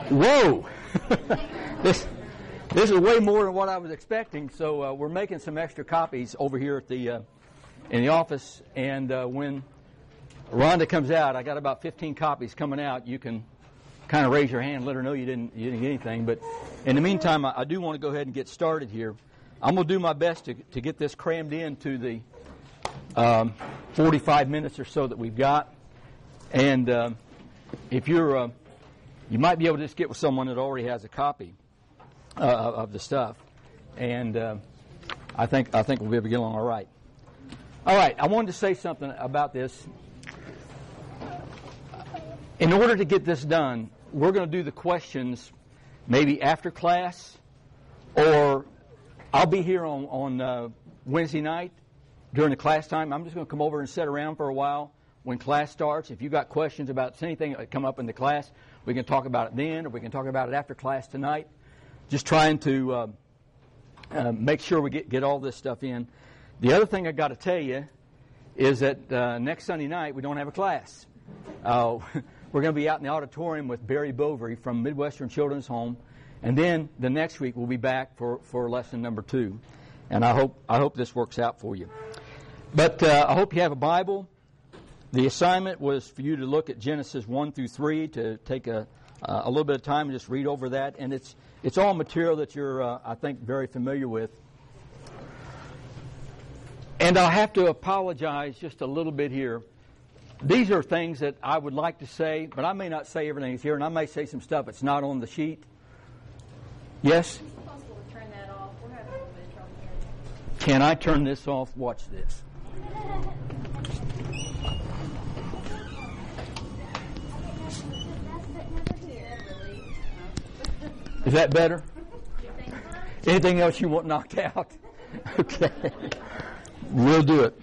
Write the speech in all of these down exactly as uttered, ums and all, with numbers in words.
Whoa! this this is way more than what I was expecting. So uh, we're making some extra copies over here at the uh, in the office, and uh, when Rhonda comes out, I got about fifteen copies coming out. You can kind of raise your hand, let her know you didn't you didn't get anything. But in the meantime, I, I do want to go ahead and get started here. I'm going to do my best to to get this crammed into the um, forty-five minutes or so that we've got. And uh, if you're uh, you might be able to just get with someone that already has a copy uh, of the stuff, and uh, I think I think we'll be able to get along all right. All right, I wanted to say something about this. In order to get this done, we're going to do the questions maybe after class, or I'll be here on on uh, Wednesday night during the class time. I'm just going to come over and sit around for a while when class starts. If you've got questions about anything that come up in the class, we can talk about it then, or we can talk about it after class tonight. Just trying to uh, uh, make sure we get, get all this stuff in. The other thing I got to tell you is that uh, next Sunday night we don't have a class. Uh, we're going to be out in the auditorium with Barry Bovary from Midwestern Children's Home, and then the next week we'll be back for, for lesson number two. And I hope I hope this works out for you. But uh, I hope you have a Bible. The assignment was for you to look at Genesis one through three, to take a, uh, a little bit of time and just read over that. And it's it's all material that you're, uh, I think, very familiar with. And I'll have to apologize just a little bit here. These are things that I would like to say, but I may not say everything that's here, and I may say some stuff that's not on the sheet. Yes? Is it possible to turn that off? We're having a little bit of trouble here. Can I turn this off? Watch this. Is that better? Anything else you want knocked out? Okay. We'll do it.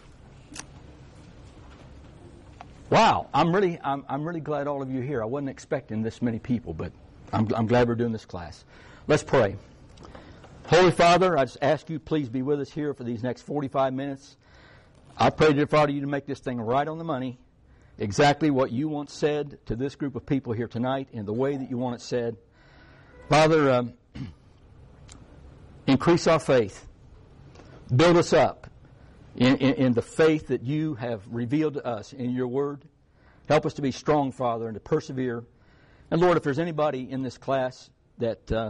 Wow, I'm really I'm I'm really glad all of you are here. I wasn't expecting this many people, but I'm I'm glad we're doing this class. Let's pray. Holy Father, I just ask you, please be with us here for these next forty-five minutes. I pray, dear Father, you to make this thing right on the money, exactly what you want said to this group of people here tonight in the way that you want it said. Father, um, increase our faith. Build us up in, in, in the faith that you have revealed to us in your word. Help us to be strong, Father, and to persevere. And Lord, if there's anybody in this class that uh,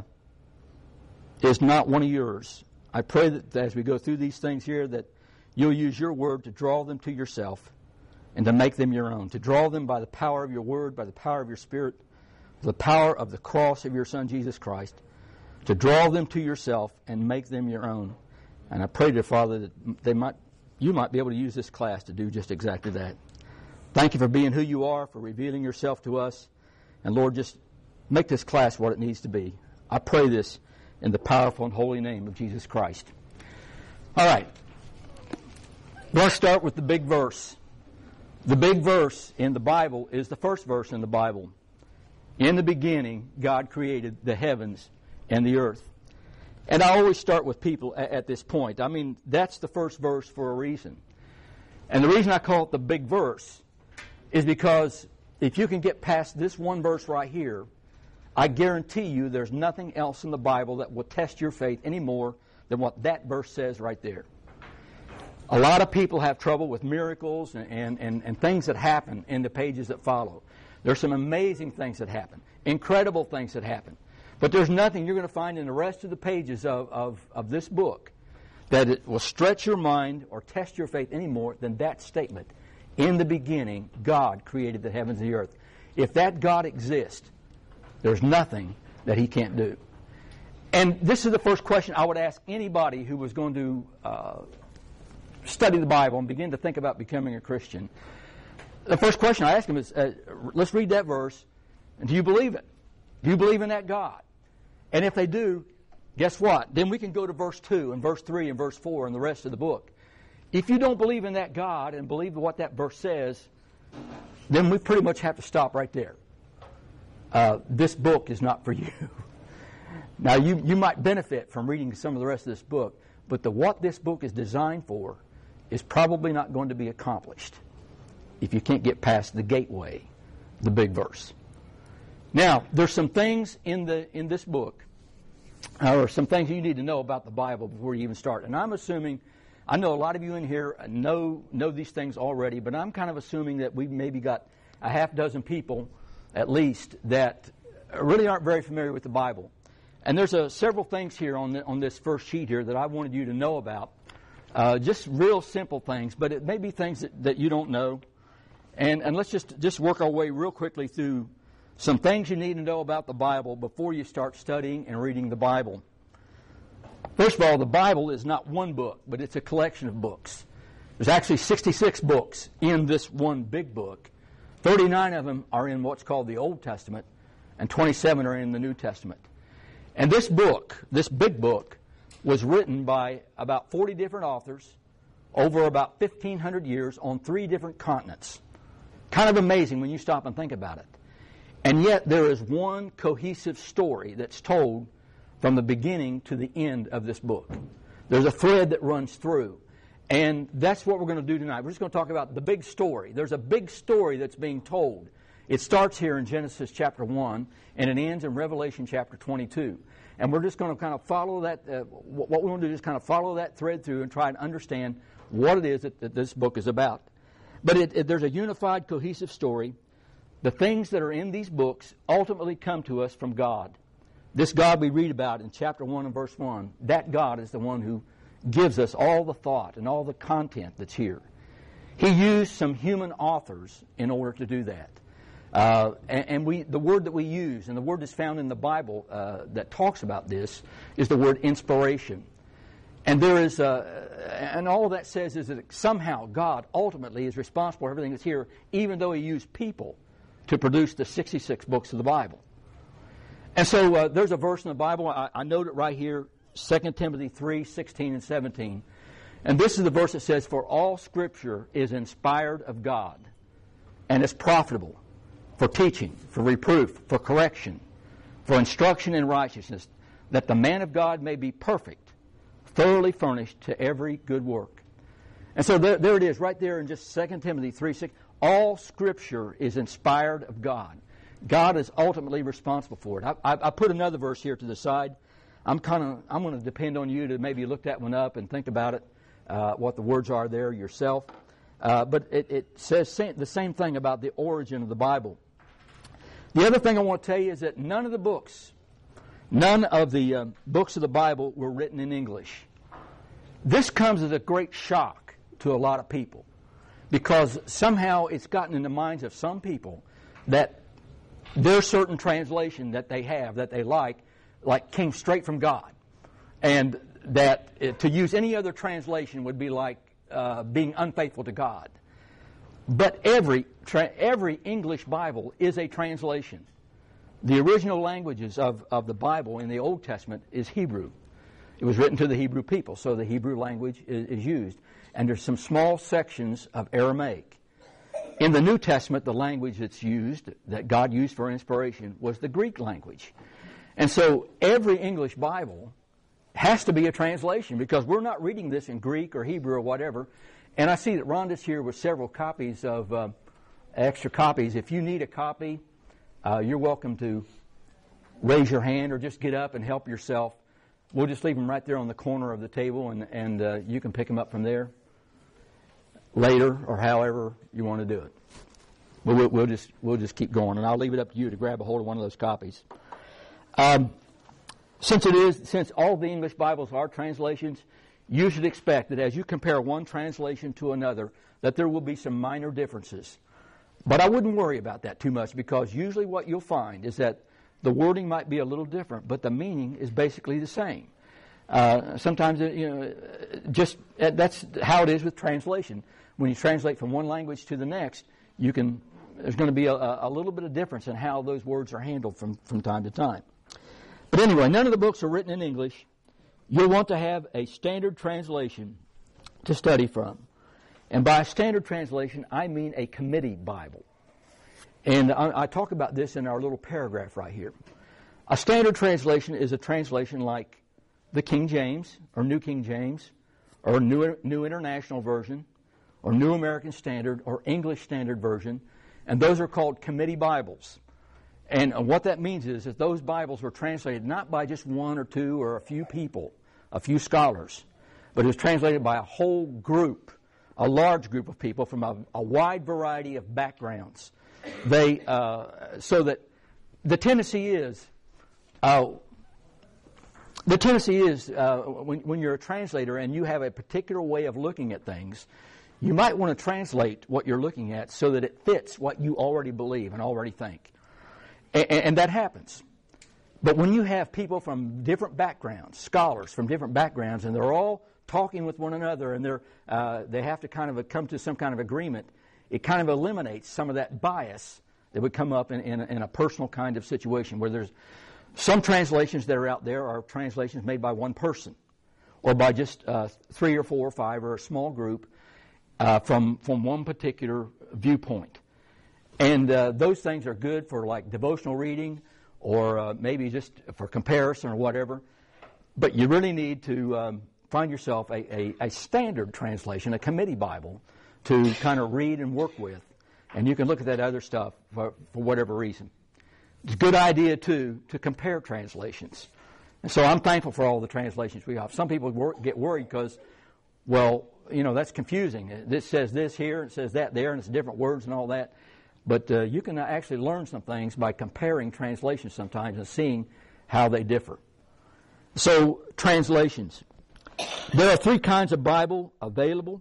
is not one of yours, I pray that as we go through these things here, that you'll use your word to draw them to yourself and to make them your own, to draw them by the power of your word, by the power of your Spirit, the power of the cross of your Son, Jesus Christ, to draw them to yourself and make them your own. And I pray, dear Father, that they might, you might be able to use this class to do just exactly that. Thank you for being who you are, for revealing yourself to us. And Lord, just make this class what it needs to be. I pray this in the powerful and holy name of Jesus Christ. All right. Let's start with the big verse. The big verse in the Bible is the first verse in the Bible. In the beginning, God created the heavens and the earth. And I always start with people at, at this point. I mean, that's the first verse for a reason. And the reason I call it the big verse is because if you can get past this one verse right here, I guarantee you there's nothing else in the Bible that will test your faith any more than what that verse says right there. A lot of people have trouble with miracles and, and, and, and things that happen in the pages that follow. There's some amazing things that happen, incredible things that happen. But there's nothing you're going to find in the rest of the pages of, of, of this book that it will stretch your mind or test your faith any more than that statement. In the beginning, God created the heavens and the earth. If that God exists, there's nothing that he can't do. And this is the first question I would ask anybody who was going to uh, study the Bible and begin to think about becoming a Christian. The first question I ask them is, uh, let's read that verse, and do you believe it? Do you believe in that God? And if they do, guess what? Then we can go to verse two and verse three and verse four and the rest of the book. If you don't believe in that God and believe what that verse says, then we pretty much have to stop right there. Uh, this book is not for you. Now, you, you might benefit from reading some of the rest of this book, but the what this book is designed for is probably not going to be accomplished if you can't get past the gateway, the big verse. Now, there's some things in the in this book, uh, or some things you need to know about the Bible before you even start. And I'm assuming, I know a lot of you in here know know these things already, but I'm kind of assuming that we've maybe got a half dozen people, at least, that really aren't very familiar with the Bible. And there's uh, several things here on the, on this first sheet here that I wanted you to know about. Uh, just real simple things, but it may be things that, that you don't know. And and let's just, just work our way real quickly through some things you need to know about the Bible before you start studying and reading the Bible. First of all, the Bible is not one book, but it's a collection of books. There's actually sixty-six books in this one big book. thirty-nine of them are in what's called the Old Testament, and twenty-seven are in the New Testament. And this book, this big book, was written by about forty different authors over about fifteen hundred years on three different continents. Kind of amazing when you stop and think about it. And yet there is one cohesive story that's told from the beginning to the end of this book. There's a thread that runs through. And that's what we're going to do tonight. We're just going to talk about the big story. There's a big story that's being told. It starts here in Genesis chapter one, and it ends in Revelation chapter twenty-two. And we're just going to kind of follow that, uh, what we want to do is kind of follow that thread through and try and understand what it is that, that this book is about. But it, it, there's a unified, cohesive story. The things that are in these books ultimately come to us from God. This God we read about in chapter one and verse one, that God is the one who gives us all the thought and all the content that's here. He used some human authors in order to do that. Uh, and, and we, the word that we use, and the word that's found in the Bible uh, that talks about this, is the word inspiration. And there is, uh, and all of that says is that somehow God ultimately is responsible for everything that's here, even though He used people to produce the sixty-six books of the Bible. And so uh, there's a verse in the Bible, I, I note it right here, Second Timothy three, sixteen and seventeen. And this is the verse that says, "For all Scripture is inspired of God, and is profitable for teaching, for reproof, for correction, for instruction in righteousness, that the man of God may be perfect, thoroughly furnished to every good work." And so there, there it is, right there in just Second Timothy three, six. All Scripture is inspired of God. God is ultimately responsible for it. I, I, I put another verse here to the side. I'm kind of I'm going to depend on you to maybe look that one up and think about it, uh, what the words are there yourself. Uh, but it, it says same, the same thing about the origin of the Bible. The other thing I want to tell you is that none of the books, none of the uh, books of the Bible were written in English. This comes as a great shock to a lot of people, because somehow it's gotten in the minds of some people that there's certain translation that they have that they like, like came straight from God, and that uh, to use any other translation would be like uh, being unfaithful to God. But every tra- every English Bible is a translation. The original languages of, of the Bible in the Old Testament is Hebrew. It was written to the Hebrew people, so the Hebrew language is, is used. And there's some small sections of Aramaic. In the New Testament, the language that's used, that God used for inspiration, was the Greek language. And so every English Bible has to be a translation, because we're not reading this in Greek or Hebrew or whatever. And I see that Rhonda's here with several copies of uh, extra copies. If you need a copy, uh, you're welcome to raise your hand or just get up and help yourself. We'll just leave them right there on the corner of the table, and, and uh, you can pick them up from there later or however you want to do it. But we'll, we'll just we'll just keep going, and I'll leave it up to you to grab a hold of one of those copies. Um, since it is since all the English Bibles are translations, you should expect that as you compare one translation to another, that there will be some minor differences. But I wouldn't worry about that too much, because usually what you'll find is that the wording might be a little different, but the meaning is basically the same. Uh, sometimes, you know, just uh, that's how it is with translation. When you translate from one language to the next, you can there's going to be a, a little bit of difference in how those words are handled from, from time to time. But anyway, none of the books are written in English. You'll want to have a standard translation to study from. And by a standard translation, I mean a committee Bible. And I, I talk about this in our little paragraph right here. A standard translation is a translation like the King James, or New King James, or New, New International Version, or New American Standard, or English Standard Version, and those are called committee Bibles. And what that means is that those Bibles were translated not by just one or two or a few people, a few scholars, but it was translated by a whole group, a large group of people from a, a wide variety of backgrounds. They, uh, so that the tendency is, uh, the tendency is uh, when, when you're a translator and you have a particular way of looking at things, you might want to translate what you're looking at so that it fits what you already believe and already think. And, and that happens. But when you have people from different backgrounds, scholars from different backgrounds, and they're all talking with one another, and they're uh, they have to kind of come to some kind of agreement, it kind of eliminates some of that bias that would come up in, in, in a personal kind of situation where there's some translations that are out there are translations made by one person or by just uh, three or four or five or a small group uh, from from one particular viewpoint. And uh, those things are good for like devotional reading or uh, maybe just for comparison or whatever. But you really need to um, find yourself a, a, a standard translation, a committee Bible, to kind of read and work with. And you can look at that other stuff for, for whatever reason. It's a good idea, too, to compare translations. And so I'm thankful for all the translations we have. Some people wor- get worried because, well, you know, that's confusing. This says this here, and it says that there, and it's different words and all that. But uh, you can actually learn some things by comparing translations sometimes and seeing how they differ. So, translations. There are three kinds of Bible available.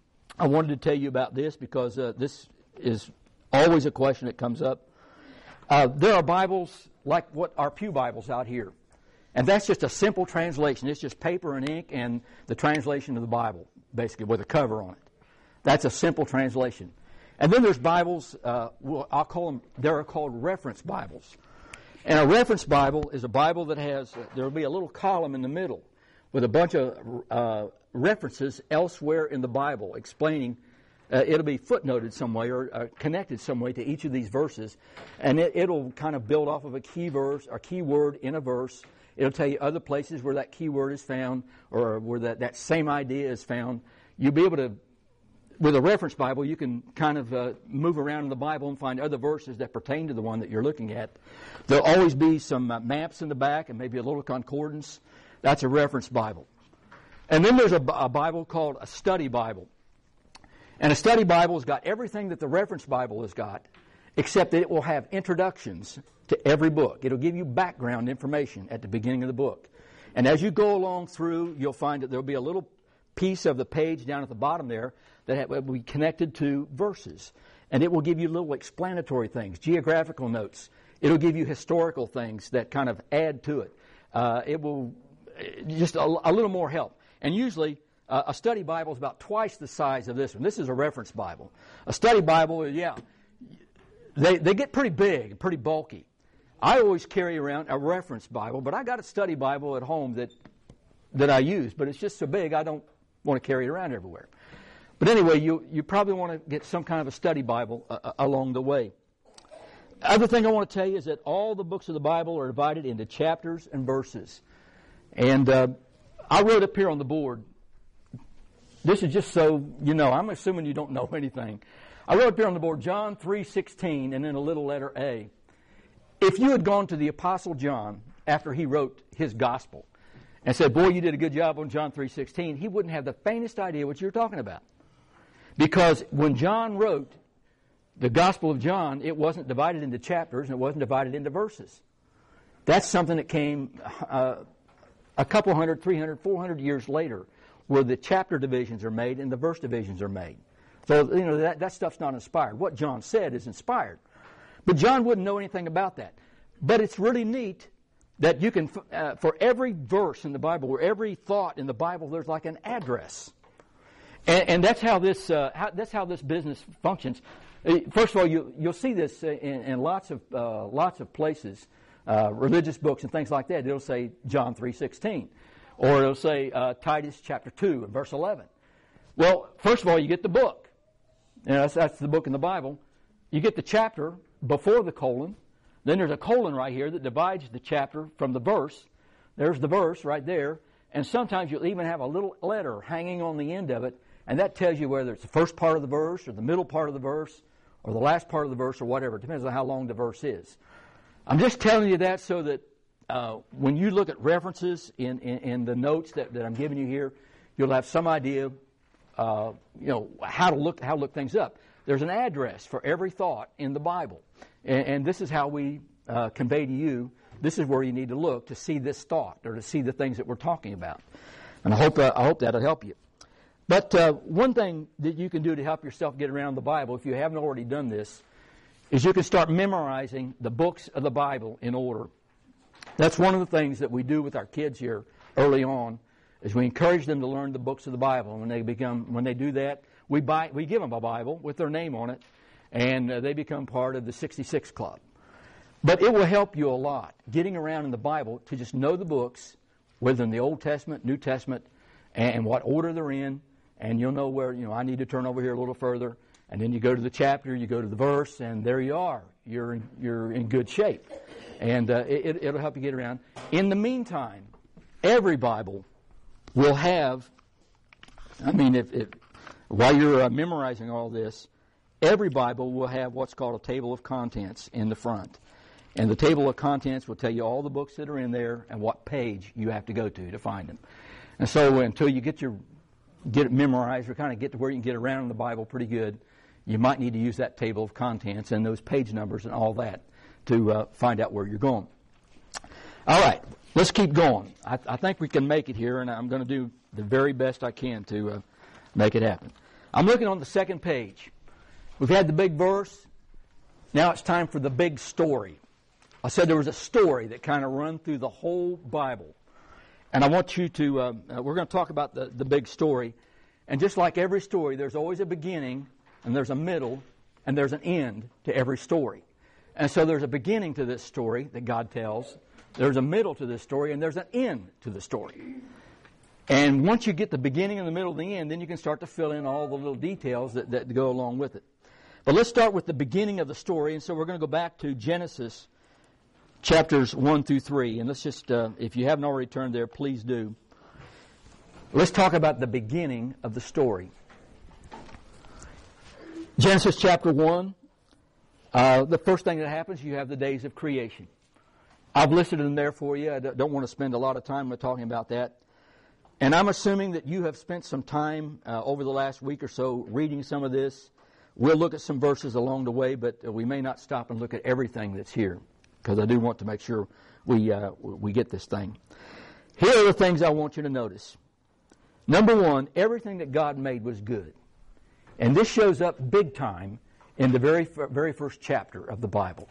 I wanted to tell you about this because uh, this is always a question that comes up. Uh, there are Bibles like what our pew Bibles out here. And that's just a simple translation. It's just paper and ink and the translation of the Bible, basically, with a cover on it. That's a simple translation. And then there's Bibles, uh, well, I'll call them, they're called reference Bibles. And a reference Bible is a Bible that has, uh, there will be a little column in the middle with a bunch of uh, references elsewhere in the Bible explaining, uh, it'll be footnoted some way or uh, connected some way to each of these verses. And it, it'll kind of build off of a key verse or key word in a verse. It'll tell you other places where that key word is found or where that, that same idea is found. You'll be able to, with a reference Bible, you can kind of uh, move around in the Bible and find other verses that pertain to the one that you're looking at. There'll always be some uh, maps in the back and maybe a little concordance. That's a reference Bible. And then there's a, a Bible called a study Bible. And a study Bible has got everything that the reference Bible has got, except that it will have introductions to every book. It'll give you background information at the beginning of the book. And as you go along through, you'll find that there'll be a little piece of the page down at the bottom there that will be connected to verses. And it will give you little explanatory things, geographical notes. It'll give you historical things that kind of add to it. Uh, it will just a, a little more help. And usually uh, a study Bible is about twice the size of this one. This is a reference Bible. A study Bible, yeah, they, they get pretty big, pretty bulky. I always carry around a reference Bible, but I got a study Bible at home that that I use, but it's just so big I don't want to carry it around everywhere. But anyway, you, you probably want to get some kind of a study Bible uh, along the way. Other thing I want to tell you is that all the books of the Bible are divided into chapters and verses. And uh, I wrote up here on the board, this is just so you know, I'm assuming you don't know anything. I wrote up here on the board John three sixteen and then a little letter A. If you had gone to the Apostle John after he wrote his gospel and said, boy, you did a good job on John three sixteen, he wouldn't have the faintest idea what you're talking about. Because when John wrote the Gospel of John, it wasn't divided into chapters and it wasn't divided into verses. That's something that came uh, a couple hundred, three hundred, four hundred years later, where the chapter divisions are made and the verse divisions are made. So, you know, that, that stuff's not inspired. What John said is inspired. But John wouldn't know anything about that. But it's really neat that you can, uh, for every verse in the Bible, or every thought in the Bible, there's like an address. And, and that's how this uh, how, that's how this business functions. First of all, you, you'll see this in, in lots of uh, lots of places, uh, religious books and things like that. It'll say John three sixteen, or it'll say uh, Titus chapter two and verse eleven. Well, first of all, you get the book. You know, that's, that's the book in the Bible. You get the chapter before the colon. Then there's a colon right here that divides the chapter from the verse. There's the verse right there. And sometimes you'll even have a little letter hanging on the end of it, and that tells you whether it's the first part of the verse or the middle part of the verse or the last part of the verse or whatever. It depends on how long the verse is. I'm just telling you that so that uh, when you look at references in, in, in the notes that, that I'm giving you here, you'll have some idea, uh, you know, how to look how to look things up. There's an address for every thought in the Bible, and, and this is how we uh, convey to you. This is where you need to look to see this thought or to see the things that we're talking about. And I hope uh, I hope that'll help you. But uh, one thing that you can do to help yourself get around the Bible, if you haven't already done this, is you can start memorizing the books of the Bible in order. That's one of the things that we do with our kids here early on, is we encourage them to learn the books of the Bible. And when they become, when they do that, we buy, we give them a Bible with their name on it, and uh, they become part of the sixty-six Club. But it will help you a lot getting around in the Bible to just know the books, whether in the Old Testament, New Testament, and what order they're in, and you'll know where, you know, I need to turn over here a little further. And then you go to the chapter, you go to the verse, and there you are. You're in, you're in good shape. And uh, it, it'll help you get around. In the meantime, every Bible will have, I mean, if, if while you're uh, memorizing all this, every Bible will have what's called a table of contents in the front. And the table of contents will tell you all the books that are in there and what page you have to go to to find them. And so until you get your get it memorized or kind of get to where you can get around in the Bible pretty good, you might need to use that table of contents and those page numbers and all that to uh, find out where you're going. All right, let's keep going. I, I think we can make it here, and I'm going to do the very best I can to uh, make it happen. I'm looking on the second page. We've had the big verse. Now it's time for the big story. I said there was a story that kind of run through the whole Bible. And I want you to, uh, we're going to talk about the, the big story. And just like every story, there's always a beginning, and there's a middle, and there's an end to every story. And so there's a beginning to this story that God tells. There's a middle to this story, and there's an end to the story. And once you get the beginning and the middle and the end, then you can start to fill in all the little details that, that go along with it. But let's start with the beginning of the story. And so we're going to go back to Genesis chapters one through three. And let's just, uh, if you haven't already turned there, please do. Let's talk about the beginning of the story. Genesis chapter one, uh, the first thing that happens, you have the days of creation. I've listed them there for you. I don't want to spend a lot of time talking about that. And I'm assuming that you have spent some time uh, over the last week or so reading some of this. We'll look at some verses along the way, but we may not stop and look at everything that's here, because I do want to make sure we uh, we get this thing. Here are the things I want you to notice. Number one, everything that God made was good. And this shows up big time in the very very first chapter of the Bible.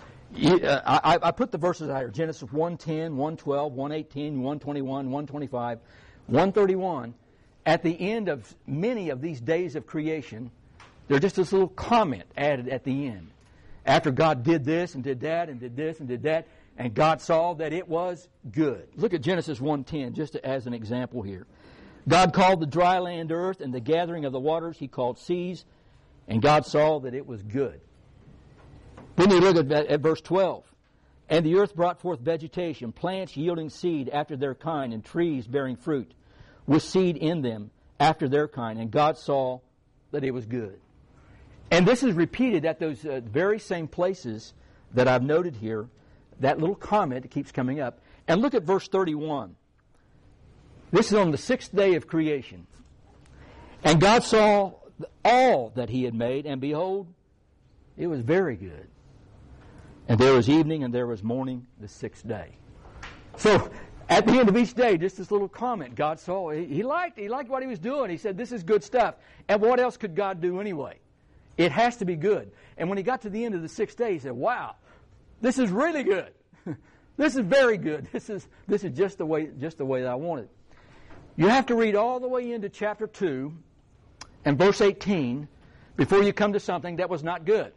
I, I put the verses out here: Genesis one ten, one twelve, one eighteen, one twenty-one, one twenty-five, one thirty-one. At the end of many of these days of creation, there's just this little comment added at the end. After God did this and did that and did this and did that, and God saw that it was good. Look at Genesis one ten, just as an example here. God called the dry land earth, and the gathering of the waters he called seas, and God saw that it was good. Then you look at, at verse twelve. And the earth brought forth vegetation, plants yielding seed after their kind, and trees bearing fruit, with seed in them after their kind. And God saw that it was good. And this is repeated at those uh, very same places that I've noted here. That little comment keeps coming up. And look at verse thirty-one. This is on the sixth day of creation. And God saw all that he had made, and behold, it was very good. And there was evening, and there was morning, the sixth day. So, at the end of each day, just this little comment God saw. He, he liked he liked what he was doing. He said, this is good stuff. And what else could God do anyway? It has to be good. And when he got to the end of the sixth day, he said, wow, this is really good. This is very good. This is this is just the way just the way that I want it. You have to read all the way into chapter two and verse eighteen before you come to something that was not good.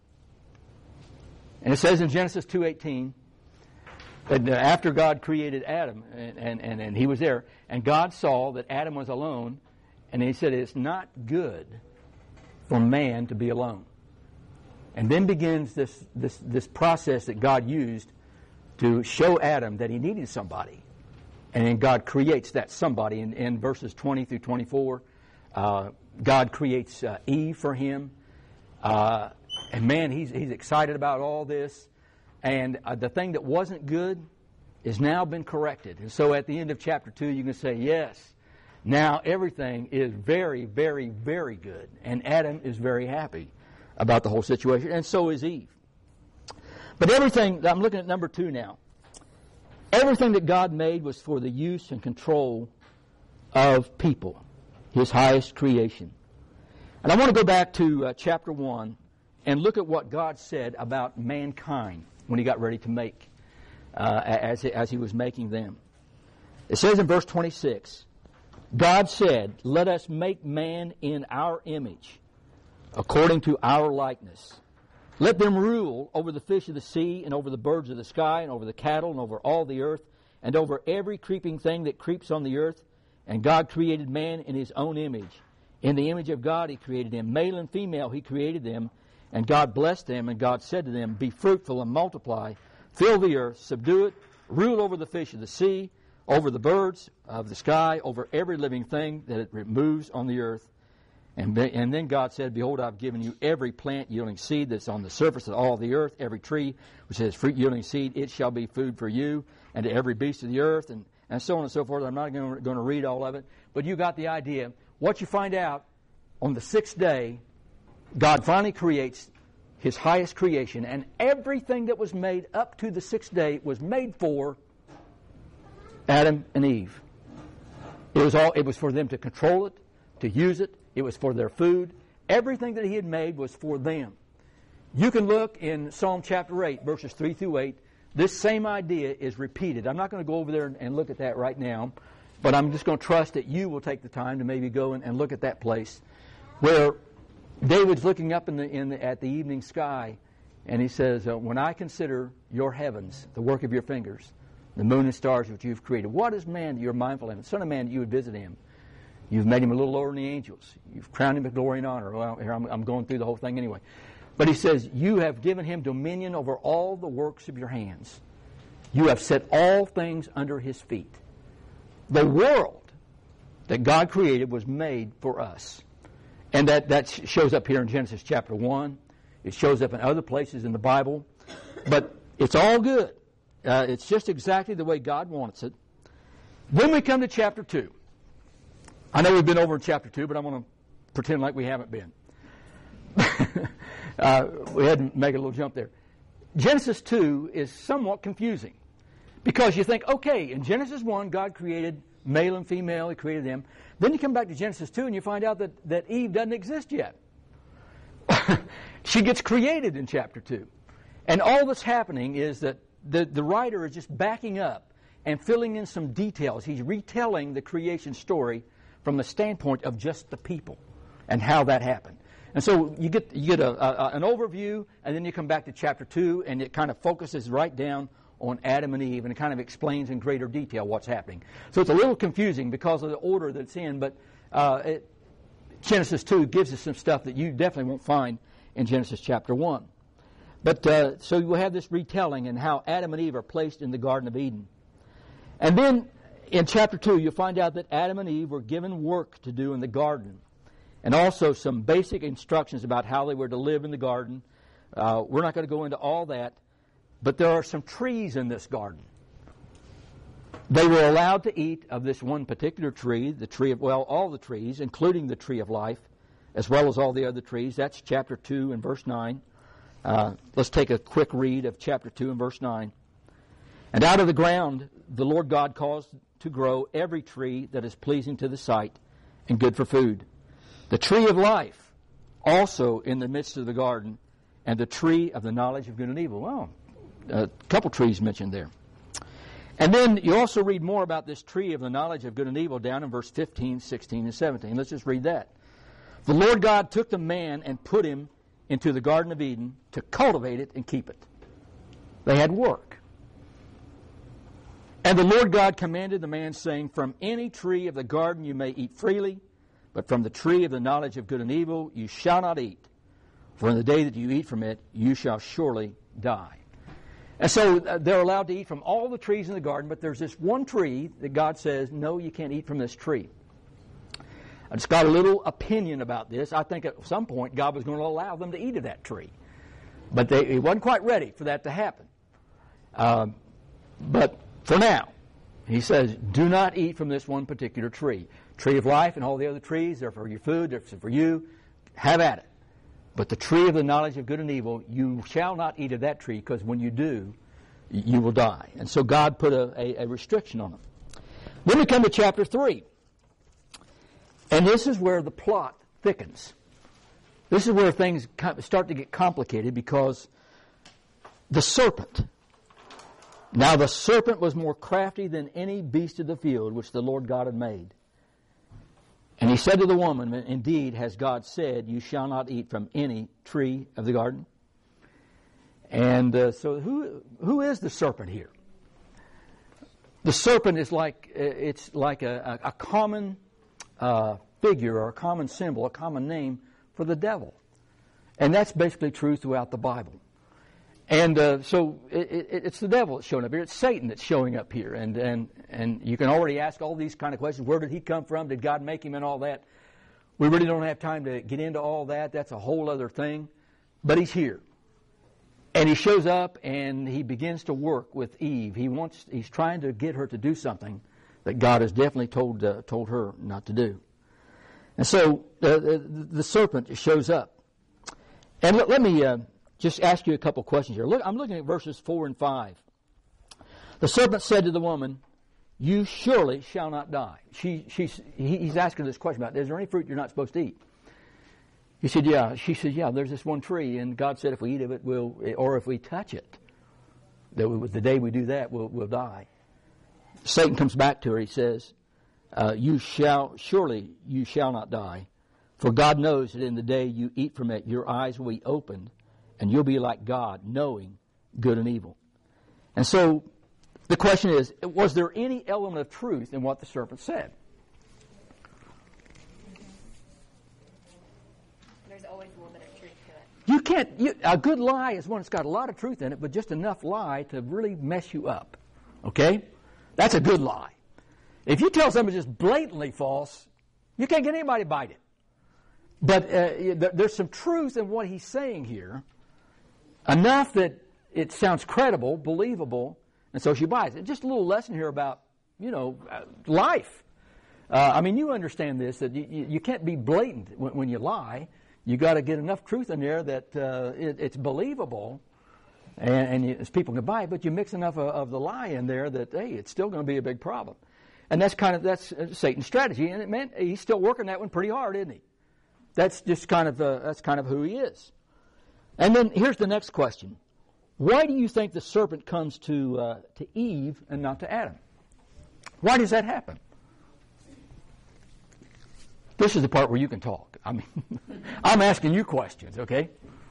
And it says in Genesis two eighteen that after God created Adam, and, and, and, and he was there, and God saw that Adam was alone, and he said, it's not good for man to be alone. And then begins this, this, this process that God used to show Adam that he needed somebody. And then God creates that somebody. In, in verses twenty through twenty-four, uh, God creates uh, Eve for him. Uh, and man, he's, he's excited about all this. And uh, the thing that wasn't good has now been corrected. And so at the end of chapter two, you can say, yes, now everything is very, very, very good. And Adam is very happy about the whole situation, and so is Eve. But everything, I'm looking at number two now. Everything that God made was for the use and control of people, His highest creation. And I want to go back to uh, chapter one and look at what God said about mankind when He got ready to make, uh, as, as He was making them. It says in verse twenty-six, God said, "Let us make man in our image, according to our likeness. Let them rule over the fish of the sea, and over the birds of the sky, and over the cattle, and over all the earth, and over every creeping thing that creeps on the earth. And God created man in His own image. In the image of God He created him. Male and female He created them. And God blessed them, and God said to them, Be fruitful and multiply, fill the earth, subdue it, rule over the fish of the sea, over the birds of the sky, over every living thing that it moves on the earth. And, be, and then God said, Behold, I've given you every plant yielding seed that's on the surface of all the earth, every tree which has fruit yielding seed, it shall be food for you, and to every beast of the earth, and, and so on and so forth. I'm not going to read all of it, but you got the idea. What you find out, on the sixth day, God finally creates His highest creation, and everything that was made up to the sixth day was made for Adam and Eve. It was all. It was for them to control it, to use it. It was for their food. Everything that He had made was for them. You can look in Psalm chapter eight, verses three through eight. This same idea is repeated. I'm not going to go over there and look at that right now, but I'm just going to trust that you will take the time to maybe go and, and look at that place where David's looking up in the, in the, at the evening sky, and he says, uh, When I consider your heavens, the work of your fingers, the moon and stars which you've created, what is man that you're mindful of him? Son of man that you would visit him. You've made him a little lower than the angels. You've crowned him with glory and honor. Well, here I'm, I'm going through the whole thing anyway. But he says, You have given him dominion over all the works of your hands. You have set all things under his feet. The world that God created was made for us. And that, that shows up here in Genesis chapter one. It shows up in other places in the Bible. But it's all good. Uh, it's just exactly the way God wants it. Then we come to chapter two. I know we've been over in chapter two, but I'm going to pretend like we haven't been. uh, we had to make a little jump there. Genesis two is somewhat confusing because you think, okay, in Genesis one, God created male and female. He created them. Then you come back to Genesis two and you find out that, that Eve doesn't exist yet. She gets created in chapter two. And all that's happening is that the, the writer is just backing up and filling in some details. He's retelling the creation story from the standpoint of just the people and how that happened. And so you get you get a, a, an overview, and then you come back to chapter two, and it kind of focuses right down on Adam and Eve, and it kind of explains in greater detail what's happening. So it's a little confusing because of the order that it's in, but uh, it, Genesis two gives us some stuff that you definitely won't find in Genesis chapter one. But uh, so we'll have this retelling and how Adam and Eve are placed in the Garden of Eden. And then in chapter two, you'll find out that Adam and Eve were given work to do in the garden, and also some basic instructions about how they were to live in the garden. Uh, we're not going to go into all that, but there are some trees in this garden. They were allowed to eat of this one particular tree, the tree of, well, all the trees, including the tree of life, as well as all the other trees. That's chapter two and verse nine. Uh, let's take a quick read of chapter two and verse nine. And out of the ground the Lord God caused to grow every tree that is pleasing to the sight and good for food. The tree of life also in the midst of the garden, and the tree of the knowledge of good and evil. Well, a couple trees mentioned there. And then you also read more about this tree of the knowledge of good and evil down in verse fifteen, sixteen, and seventeen. Let's just read that. The Lord God took the man and put him into the Garden of Eden to cultivate it and keep it. They had work. And the Lord God commanded the man, saying, From any tree of the garden you may eat freely, but from the tree of the knowledge of good and evil you shall not eat. For in the day that you eat from it, you shall surely die. And so uh, they're allowed to eat from all the trees in the garden, but there's this one tree that God says, no, you can't eat from this tree. I just got a little opinion about this. I think at some point God was going to allow them to eat of that tree. But they, he wasn't quite ready for that to happen. Um, but for now, he says, do not eat from this one particular tree. Tree of life and all the other trees, they're for your food, they're for you. Have at it. But the tree of the knowledge of good and evil, you shall not eat of that tree, because when you do, you will die. And so God put a, a, a restriction on them. Then we come to chapter three. And this is where the plot thickens. This is where things start to get complicated, because the serpent. Now the serpent was more crafty than any beast of the field which the Lord God had made. And he said to the woman, indeed, has God said, you shall not eat from any tree of the garden? And uh, so who who is the serpent here? The serpent is like, it's like a, a, a common uh, figure or a common symbol, a common name for the devil. And that's basically true throughout the Bible. And uh, so it, it, it's the devil that's showing up here. It's Satan that's showing up here. And, and, and you can already ask all these kind of questions. Where did he come from? Did God make him and all that? We really don't have time to get into all that. That's a whole other thing. But he's here. And he shows up and he begins to work with Eve. He wants, he's trying to get her to do something that God has definitely told, uh, told her not to do. And so uh, the, the serpent shows up. And let, let me... Uh, Just ask you a couple questions here. Look, I'm looking at verses four and five. The serpent said to the woman, you surely shall not die. She, she's, he, he's asking this question about, is there any fruit you're not supposed to eat? He said, yeah. She said, yeah, there's this one tree, and God said if we eat of it, we'll, or if we touch it, that we, the day we do that, we'll, we'll die. Satan comes back to her. He says, uh, you shall, surely you shall not die. For God knows that in the day you eat from it, your eyes will be opened, and you'll be like God, knowing good and evil. And so the question is, was there any element of truth in what the serpent said? There's always a little bit of truth to it. You can't, you, a good lie is one that's got a lot of truth in it, but just enough lie to really mess you up. Okay? That's a good lie. If you tell somebody just blatantly false, you can't get anybody to bite it. But uh, there's some truth in what he's saying here, enough that it sounds credible, believable, and so she buys it. Just a little lesson here about, you know, uh, life. Uh, I mean, you understand this, that you, you can't be blatant when, when you lie. You got to get enough truth in there that uh, it, it's believable, and, and you, people can buy it, but you mix enough of, of the lie in there that, hey, it's still going to be a big problem. And that's kind of, that's Satan's strategy, and it meant he's still working that one pretty hard, isn't he? That's just kind of, uh, that's kind of who he is. And then here's the next question. Why do you think the serpent comes to uh, to Eve and not to Adam? Why does that happen? This is the part where you can talk. I mean, I'm asking you questions, okay?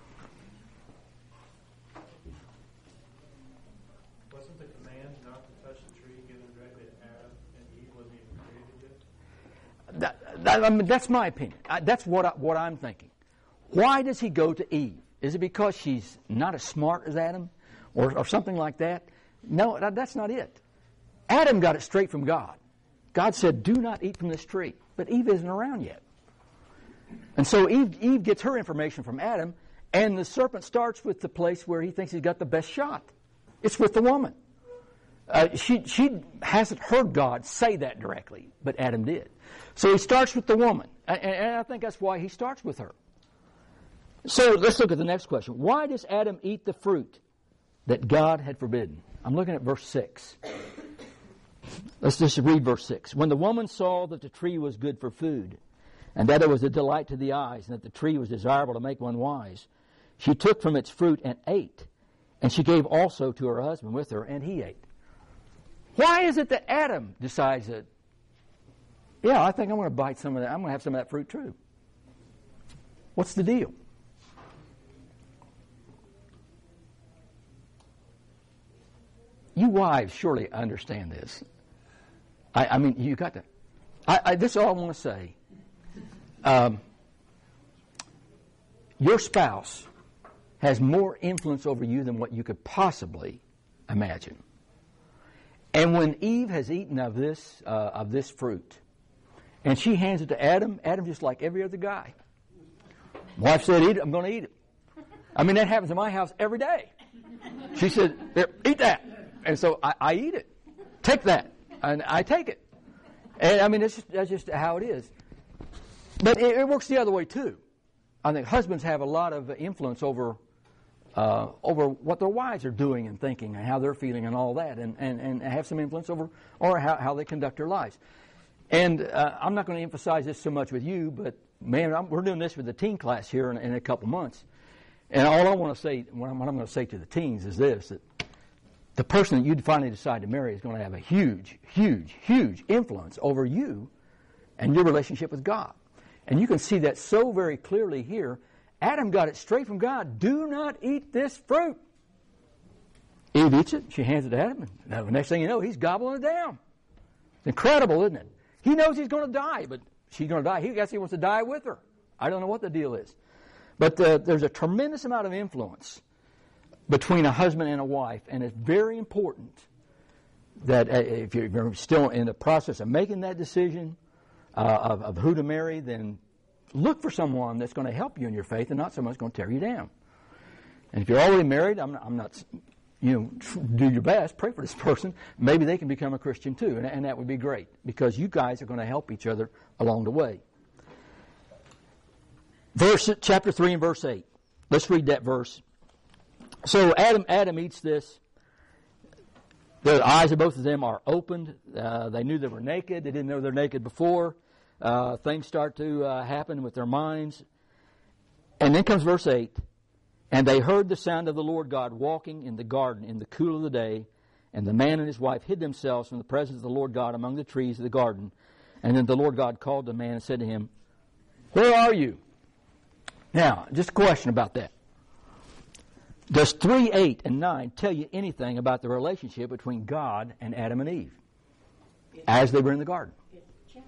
Wasn't the command not to touch the tree given directly to Adam and Eve wasn't even created yet? That, that, I mean, that's my opinion. I, that's what I, what I'm thinking. Why does he go to Eve? Is it because she's not as smart as Adam or, or something like that? No, that, that's not it. Adam got it straight from God. God said, do not eat from this tree. But Eve isn't around yet. And so Eve, Eve gets her information from Adam, and the serpent starts with the place where he thinks he's got the best shot. It's with the woman. Uh, she, she hasn't heard God say that directly, but Adam did. So he starts with the woman, and, and I think that's why he starts with her. So let's look at the next question. Why does Adam eat the fruit that God had forbidden? I'm looking at verse six. Let's just read verse six. When the woman saw that the tree was good for food, and that it was a delight to the eyes, and that the tree was desirable to make one wise, she took from its fruit and ate, and she gave also to her husband with her, and he ate. Why is it that Adam decides that, yeah, I think I'm going to bite some of that, I'm going to have some of that fruit too? What's the deal? You wives surely understand this. I, I mean, you got to. I, I, this is all I want to say. Um, your spouse has more influence over you than what you could possibly imagine. And when Eve has eaten of this uh, of this fruit, and she hands it to Adam, Adam just like every other guy. Wife said, "Eat it. I'm going to eat it." I mean, that happens in my house every day. She said, "Here, eat that." and so I, I eat it. Take that. And I take it. And I mean, it's just, that's just how it is. But it, it works the other way, too. I think husbands have a lot of influence over uh, over what their wives are doing and thinking and how they're feeling and all that, and, and, and have some influence over or how, how they conduct their lives. And uh, I'm not going to emphasize this so much with you, but, man, I'm, we're doing this with the teen class here in, in a couple months. And all I want to say, what I'm, what I'm going to say to the teens is this, that the person that you finally decide to marry is going to have a huge, huge, huge influence over you and your relationship with God. And you can see that so very clearly here. Adam got it straight from God. Do not eat this fruit. Eve eats it. She hands it to Adam. And the next thing you know, he's gobbling it down. It's incredible, isn't it? He knows he's going to die, but she's going to die. He guess he wants to die with her. I don't know what the deal is. But uh, there's a tremendous amount of influence between a husband and a wife, and it's very important that uh, if you're still in the process of making that decision uh, of, of who to marry, then look for someone that's going to help you in your faith and not someone that's going to tear you down. And if you're already married, I'm not, I'm not you know, do your best, pray for this person. Maybe they can become a Christian too, and, and that would be great because you guys are going to help each other along the way. Verse chapter three and verse eight. Let's read that verse. So Adam Adam eats this. The eyes of both of them are opened. Uh, they knew they were naked. They didn't know they were naked before. Uh, things start to uh, happen with their minds. And then comes verse eight. And they heard the sound of the Lord God walking in the garden in the cool of the day. And the man and his wife hid themselves from the presence of the Lord God among the trees of the garden. And then the Lord God called the man and said to him, "Where are you?" Now, just a question about that. Does three, eight, and nine tell you anything about the relationship between God and Adam and Eve as they were in the garden? It's changed.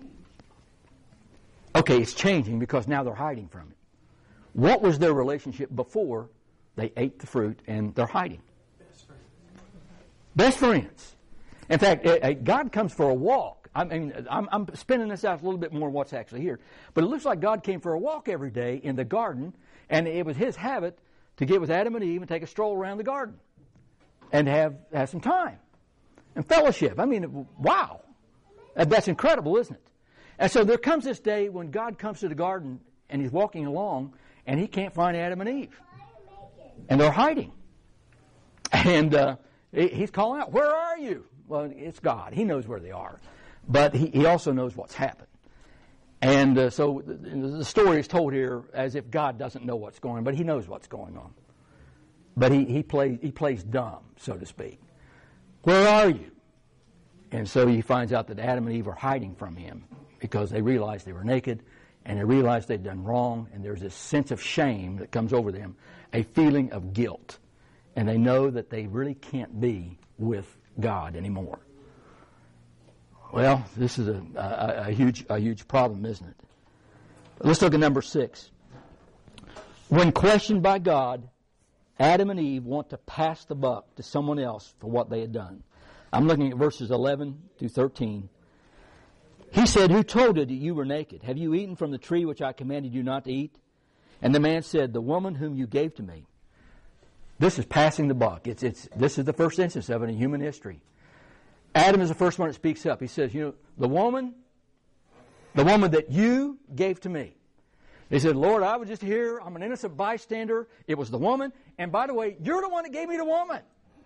Okay, it's changing because now they're hiding from it. What was their relationship before they ate the fruit and they're hiding? Best friends. Best friends. In fact, God comes for a walk. I mean, I'm, I'm spinning this out a little bit more than what's actually here. But it looks like God came for a walk every day in the garden, and it was his habit to get with Adam and Eve and take a stroll around the garden and have, have some time and fellowship. I mean, wow. That's incredible, isn't it? And so there comes this day when God comes to the garden and he's walking along and he can't find Adam and Eve. And they're hiding. And uh, he's calling out, "Where are you?" Well, it's God. He knows where they are. But he, he also knows what's happened. And uh, so the, the story is told here as if God doesn't know what's going on, but he knows what's going on. But he, he, plays, he plays dumb, so to speak. "Where are you?" And so he finds out that Adam and Eve are hiding from him because they realized they were naked and they realized they'd done wrong, and there's this sense of shame that comes over them, a feeling of guilt. And they know that they really can't be with God anymore. Well, this is a, a, a huge a huge problem, isn't it? But let's look at number six. When questioned by God, Adam and Eve want to pass the buck to someone else for what they had done. I'm looking at verses eleven through thirteen. He said, "Who told you that you were naked? Have you eaten from the tree which I commanded you not to eat?" And the man said, "The woman whom you gave to me." This is passing the buck. It's, it's, this is the first instance of it in human history. Adam is the first one that speaks up. He says, "You know, the woman, the woman that you gave to me." He said, "Lord, I was just here. I'm an innocent bystander. It was the woman. And by the way, you're the one that gave me the woman.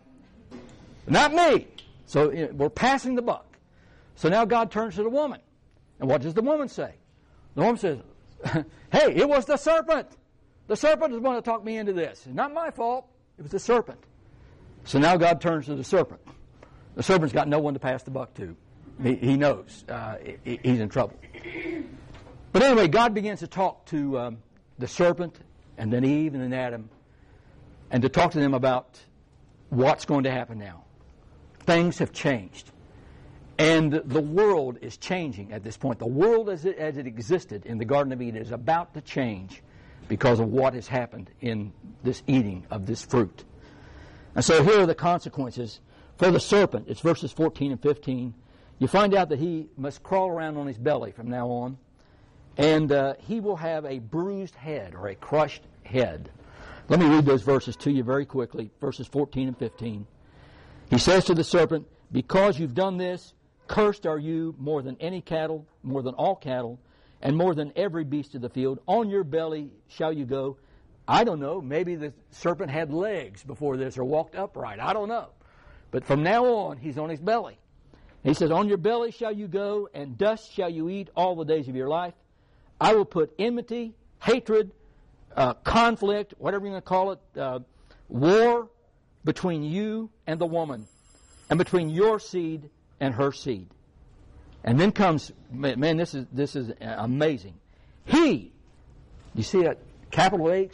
Not me." So you know, we're passing the buck. So now God turns to the woman. And what does the woman say? The woman says, "Hey, it was the serpent. The serpent is the one that talked me into this. It's not my fault. It was the serpent." So now God turns to the serpent. The serpent's got no one to pass the buck to. He, he knows uh, he, he's in trouble. But anyway, God begins to talk to um, the serpent and then Eve and then Adam and to talk to them about what's going to happen now. Things have changed. And the world is changing at this point. The world as it, as it existed in the Garden of Eden is about to change because of what has happened in this eating of this fruit. And so here are the consequences. For the serpent, it's verses fourteen and fifteen. You find out that he must crawl around on his belly from now on. And uh, he will have a bruised head or a crushed head. Let me read those verses to you very quickly, verses fourteen and fifteen. He says to the serpent, because you've done this, cursed are you more than any cattle, more than all cattle, and more than every beast of the field. On your belly shall you go. I don't know, maybe the serpent had legs before this or walked upright. I don't know. But from now on, he's on his belly. He says, on your belly shall you go, and dust shall you eat all the days of your life. I will put enmity, hatred, uh, conflict, whatever you're going to call it, uh, war between you and the woman, and between your seed and her seed. And then comes, man, this is this is amazing. He, you see that capital H?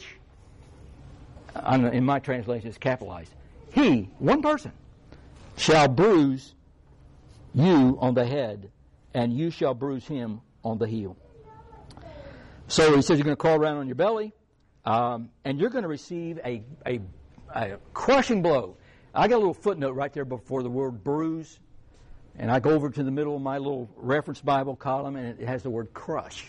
In my translation, it's capitalized. He, one person, shall bruise you on the head, and you shall bruise him on the heel. So he says you're going to crawl around on your belly, um, and you're going to receive a, a, a crushing blow. I got a little footnote right there before the word bruise, and I go over to the middle of my little reference Bible column, and it has the word crush.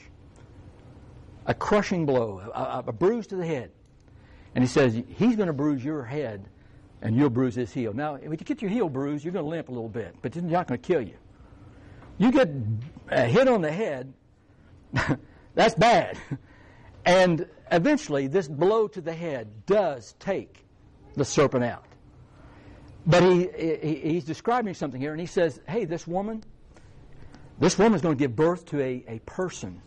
A crushing blow, a, a bruise to the head. And he says, he's going to bruise your head, and you'll bruise his heel. Now, if you get your heel bruised, you're going to limp a little bit, but it's not going to kill you. You get a hit on the head, that's bad. And eventually, this blow to the head does take the serpent out. But he, he he's describing something here, and he says, hey, this woman, this woman's going to give birth to a, a person.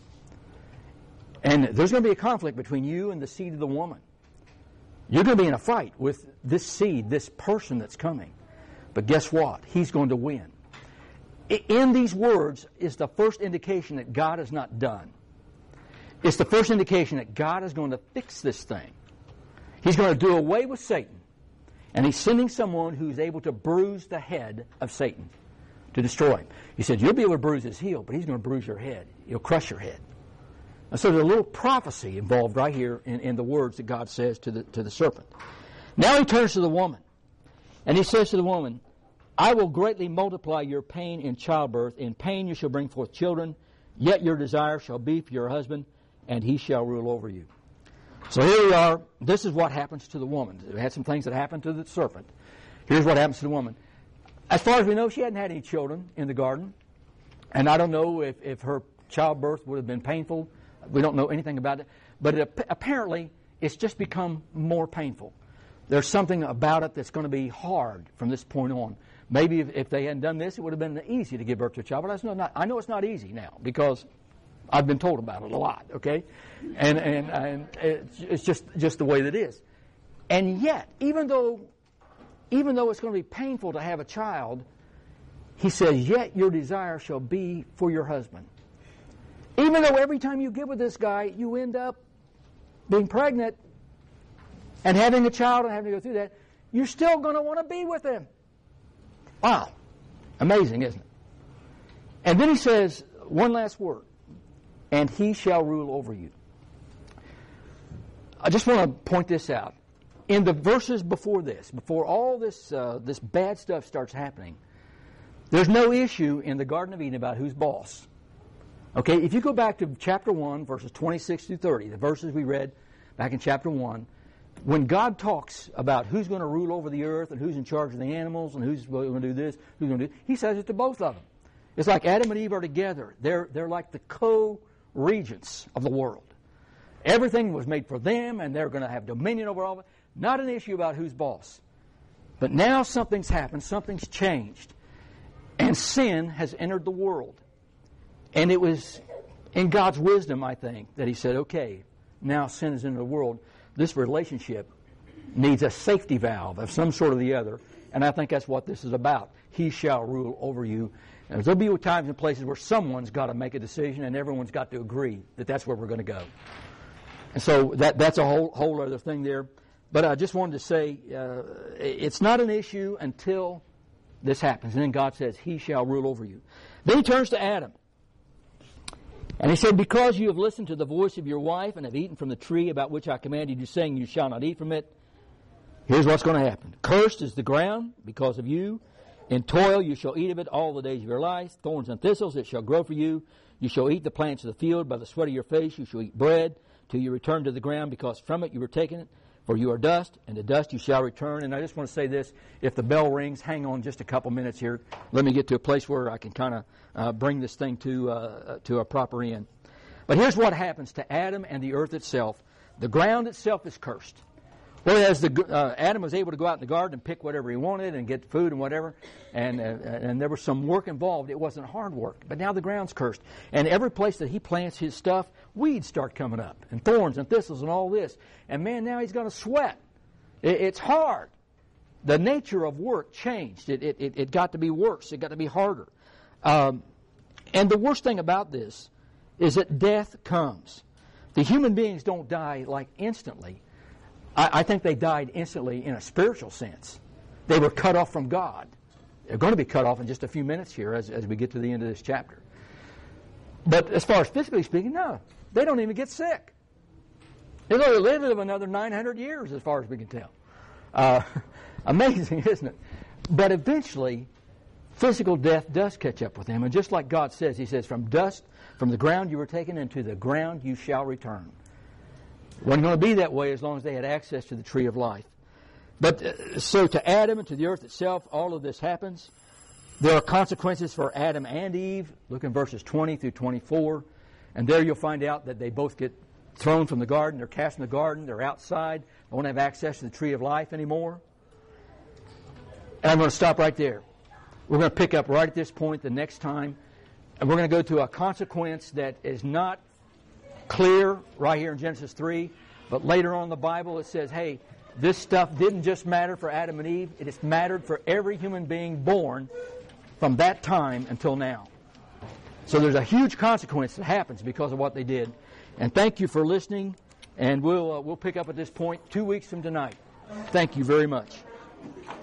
And there's going to be a conflict between you and the seed of the woman. You're going to be in a fight with this seed, this person that's coming. But guess what? He's going to win. In these words is the first indication that God is not done. It's the first indication that God is going to fix this thing. He's going to do away with Satan. And he's sending someone who's able to bruise the head of Satan to destroy him. He said, you'll be able to bruise his heel, but he's going to bruise your head. He'll crush your head. And so there's a little prophecy involved right here in, in the words that God says to the, to the serpent. Now he turns to the woman, and he says to the woman, I will greatly multiply your pain in childbirth. In pain you shall bring forth children, yet your desire shall be for your husband, and he shall rule over you. So here we are. This is what happens to the woman. We had some things that happened to the serpent. Here's what happens to the woman. As far as we know, she hadn't had any children in the garden, and I don't know if, if her childbirth would have been painful. We don't know anything about it. But it, apparently, it's just become more painful. There's something about it that's going to be hard from this point on. Maybe if, if they hadn't done this, it would have been easy to give birth to a child. But that's not, I know it's not easy now because I've been told about it a lot, okay? And, and, and it's, it's just, just the way that it is. And yet, even though, even though it's going to be painful to have a child, he says, yet your desire shall be for your husband. Even though every time you get with this guy, you end up being pregnant and having a child and having to go through that, you're still going to want to be with him. Wow. Amazing, isn't it? And then he says one last word, and he shall rule over you. I just want to point this out. In the verses before this, before all this, uh, this bad stuff starts happening, there's no issue in the Garden of Eden about who's boss. Okay, if you go back to chapter one, verses twenty-six through thirty, the verses we read back in chapter one, when God talks about who's going to rule over the earth and who's in charge of the animals and who's going to do this, who's going to do, he says it to both of them. It's like Adam and Eve are together. They're, they're like the co-regents of the world. Everything was made for them, and they're going to have dominion over all of it. Not an issue about who's boss. But now something's happened, something's changed, and sin has entered the world. And it was in God's wisdom, I think, that he said, okay, now sin is in the world. This relationship needs a safety valve of some sort or the other. And I think that's what this is about. He shall rule over you. And there'll be times and places where someone's got to make a decision and everyone's got to agree that that's where we're going to go. And so that that's a whole, whole other thing there. But I just wanted to say uh, it's not an issue until this happens. And then God says, he shall rule over you. Then he turns to Adam. And he said, because you have listened to the voice of your wife and have eaten from the tree about which I commanded you, saying you shall not eat from it, here's what's going to happen. Cursed is the ground because of you. In toil you shall eat of it all the days of your life. Thorns and thistles it shall grow for you. You shall eat the plants of the field. By the sweat of your face you shall eat bread till you return to the ground, because from it you were taken. For you are dust, and to dust you shall return. And I just want to say this. If the bell rings, hang on just a couple minutes here. Let me get to a place where I can kind of uh, bring this thing to, uh, to a proper end. But here's what happens to Adam and the earth itself. The ground itself is cursed. Whereas the, uh, Adam was able to go out in the garden and pick whatever he wanted and get food and whatever, and, uh, and there was some work involved. It wasn't hard work. But now the ground's cursed. And every place that he plants his stuff, weeds start coming up, and thorns and thistles and all this. And man, now he's going to sweat. It, it's hard. The nature of work changed. It, it, it, it got to be worse. It got to be harder. Um, and the worst thing about this is that death comes. The human beings don't die like instantly. I, I think they died instantly in a spiritual sense. They were cut off from God. They're going to be cut off in just a few minutes here as, as we get to the end of this chapter. But as far as physically speaking, no. They don't even get sick. They're going to live another nine hundred years as far as we can tell. Uh, amazing, isn't it? But eventually, physical death does catch up with them. And just like God says, He says, from dust, from the ground you were taken, into the ground you shall return. It wasn't going to be that way as long as they had access to the tree of life. But uh, so to Adam and to the earth itself, all of this happens. There are consequences for Adam and Eve. Look in verses twenty through twenty-four. And there you'll find out that they both get thrown from the garden. They're cast in the garden. They're outside. They won't have access to the tree of life anymore. And I'm going to stop right there. We're going to pick up right at this point the next time. And we're going to go to a consequence that is not clear right here in Genesis three, but later on in the Bible it says, hey, this stuff didn't just matter for Adam and Eve, it has mattered for every human being born from that time until now. So there's a huge consequence that happens because of what they did. And thank you for listening, and we'll uh, we'll pick up at this point two weeks from tonight. Thank you very much.